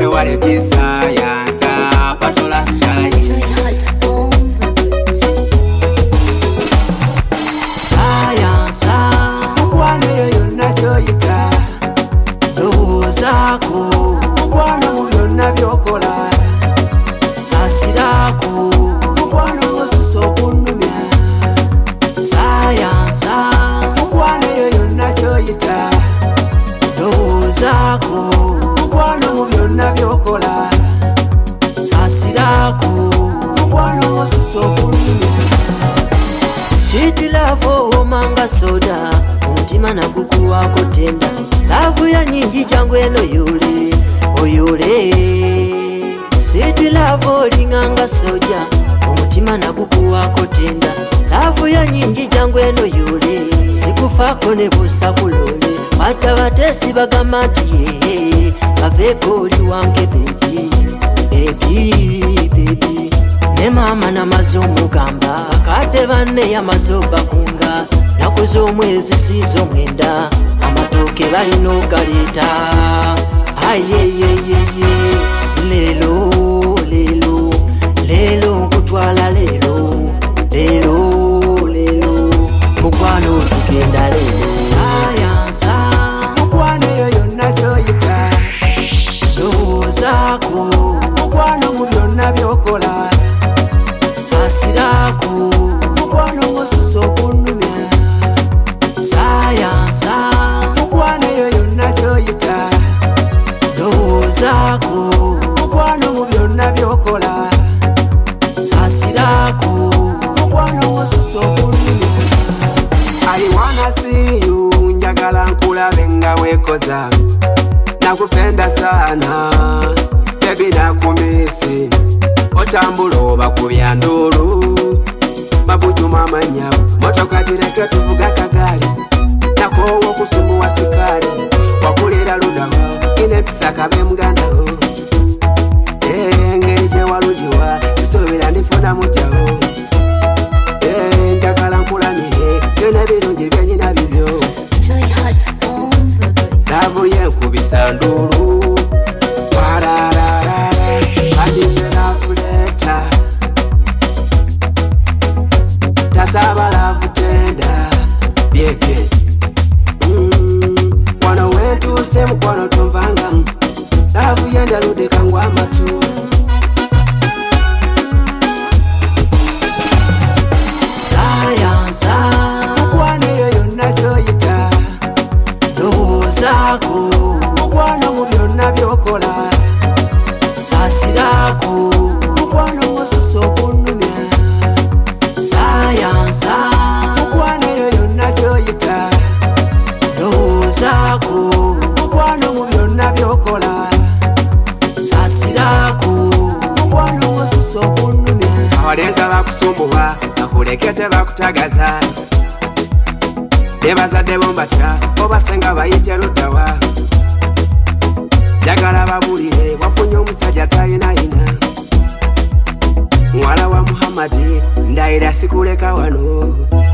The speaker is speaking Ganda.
waleti sayansa patola style sayansa mukwana yonna gyoyita lowoozako mukwana mu byonna byokola saasirako mukwana osusa okunnumya sayansa mukwana yonna gyoyita lowoozako mukwana mu byonna byokola saasirako mukwana osusa okunnumya sweet love omanga soda omutima nagukuwako tenda laavu ya nyingi jangu eno yule oyule sweet love olinganga soja omutima nagukuwako tenda laavu ya nyingi jangu eno yule sikufako ne busa kulole bata batesi bagamba nti yeye baveeko oli wange bebi bebi bebi ne mama namaze omugamba bakadde banne yamaze obakunga naku z'omwezi siizo mwenda amatooke balina ogaleeta ayeyeyeye leero leero leero nkutwala leero leero leero mukwano tugenda leero sayansa mukwano eyo yonna gyoyita lowoozaako mukwano mu byonna byokola saasirako mukwano osusa okunnumya sayansa mukwano eyo yonna gyoyita lowoozaako mukwano mu byonna byokola saasirako mukwano osusa okunnumya I wanna see you njagala nkulabe nga weekoza nakupenda sana baby nakumisi otambula oba ku byandulu babujuma amanyawo motoka direke tuvuga kagaali nakoowa okusumuwa sikaali wakulira ludawa inempisa kabe mugandawo ngeje walujiwa kisobera ndifuna mutyawo njagala nkulamire byonna birungi byenyina bibyo laavu yenkubisa ndulu adiserakuleta tasaba laavu tenda byebye wano wentuuse mukwano tonvangamu laavu yendarudeka ngwa amatu sayansa mukwano eyo yonna gyoyita lowoozaako mukwano mu byonna byokola saasirako mukwano osusa okunnumya sayansa mukwano eyo yonna gyoyita lowoozaako mukwano mu byonna byokola saasirako mukwano osusa okunnumya abalenzi bakusumbuwa bakuleke tebakutagaza ne bazadde bombatya obasenga bayite luddawa jagala babulire wafunye omusajja tayinayina muwala wa Muhammadi ndayira sikuleka wano